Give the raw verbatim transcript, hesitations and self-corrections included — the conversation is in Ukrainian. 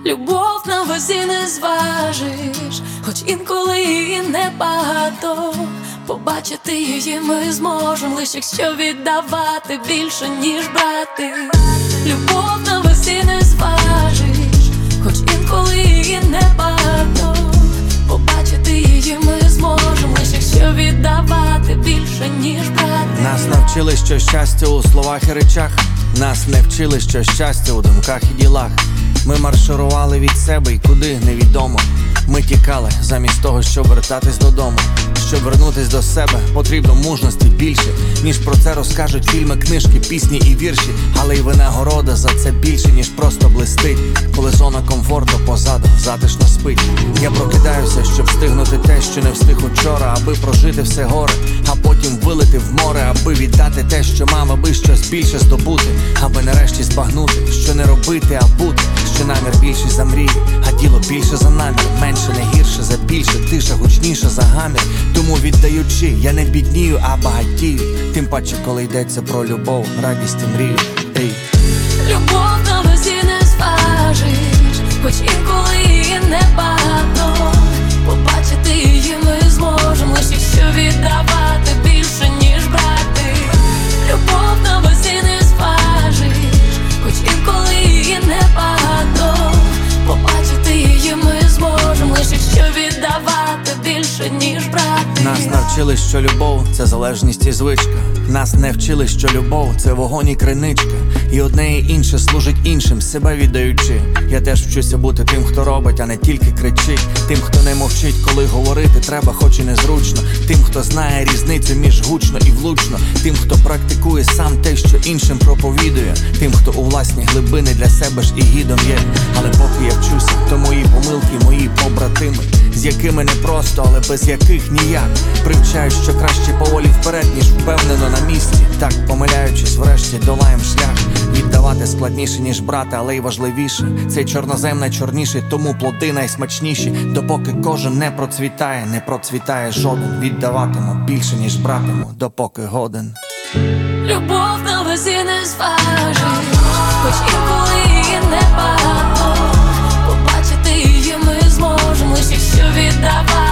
Любов на вазі не зважиш, хоч інколи її небагато. Побачити її ми зможемо лише якщо віддавати більше, ніж брати. Любов на вазі не зважиш, хоч інколи її небагато. Побачити її ми зможемо лише якщо віддавати більше, ніж брати. Нас навчили, що щастя у словах і речах. Нас не вчили, що щастя у думках і ділах. Ми марширували від себе і куди невідомо. Ми тікали замість того, щоб вертатись додому. Щоб вернутись до себе, потрібно мужності більше, ніж про це розкажуть фільми, книжки, пісні і вірші. Але й винагорода за це більше, ніж просто блистить. Коли зона комфорту позаду затишно спить. Я прокидаюся, щоб встигнути те, що не встиг учора, аби прожити все горе, а потім вилити в море, аби віддати те, що мав, аби щось більше здобути, аби нарешті збагнути, що не робити, а бути, що намір більший за мрії, а діло більше за намір. Менше не гірше за більше, тиша гучніша за гамір. Тому віддаючи, я не біднію, а багатію. Тим паче, коли йдеться про любов, радість і мрію. Ей. Любов на вазі не зважиш, хоч інколи її небагато. Побачити її ми зможемо лише якщо віддавати більше, ніж брати. Любов на вазі не зважиш, хоч інколи її небагато. Побачити її ми зможемо лише якщо віддавати більше, ніж брати. Нас навчили, що любов – це залежність і звичка. Нас не вчили, що любов – це вогонь і криничка. І одне і інше служить іншим, себе віддаючи. Я теж вчуся бути тим, хто робить, а не тільки кричить. Тим, хто не мовчить, коли говорити треба, хоч і незручно. Тим, хто знає різницю між гучно і влучно. Тим, хто практикує сам те, що іншим проповідує. Тим, хто у власні глибини для себе ж і гідом є. Але поки я вчуся, то мої помилки, мої побратими, з якими не просто, але без яких ніяк. Привчають, що краще поволі вперед, ніж впевнено на місці. Так, помиляючись, врешті долаєм шлях. Віддавати складніше, ніж брати, але й важливіше. Цей чорнозем найчорніший, тому плоди найсмачніші. Допоки кожен не процвітає, не процвітає жоден. Віддаватиму більше, ніж братиму, допоки годен. Любов на вазі не зважиш, хоч інколи її небагато. Побачити її ми зможемо лише якщо віддавати